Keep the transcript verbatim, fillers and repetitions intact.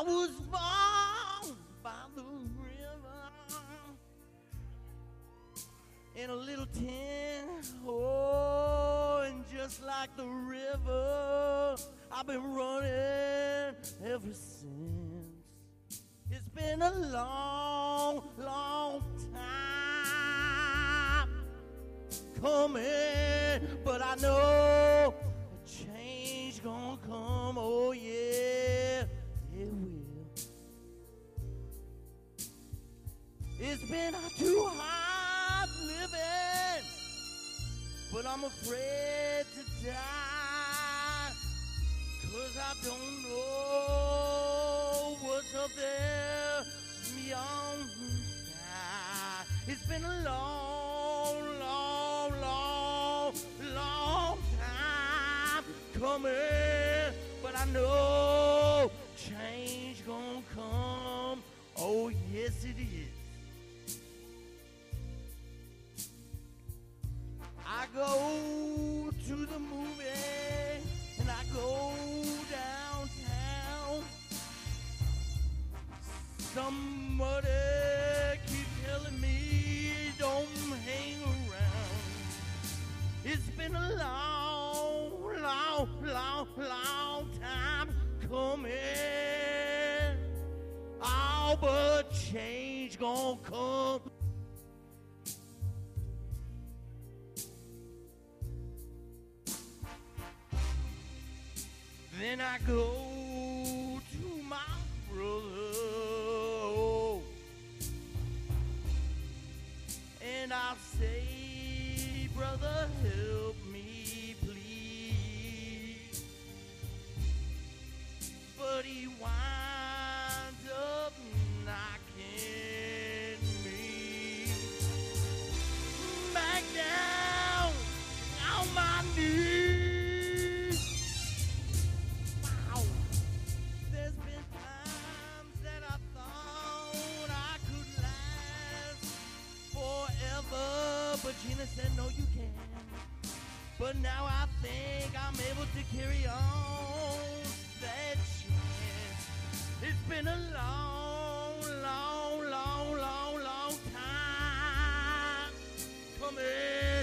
was born by the river in a little tent. Oh, and just like the river, I've been running ever since. It's been a long, long time coming, but I know a change gonna come. Oh yeah, it will. It's been too hard living, but I'm afraid to die, 'cause I don't know what's up there beyond the sky. It's been a long, long, long, long time coming, but I know change gonna come. Oh yes it is. I go to the movie and I go downtown. Somebody keep telling me don't hang around. It's been a long, long, long, long time coming. Oh, but change gonna come. Then I go to my brother, and I'll say, brother, help me, please. But he winds up knocking me back down on my knees. But Gina said no you can't. But now I think I'm able to carry on that chance. It's been a long, long, long, long, long time coming.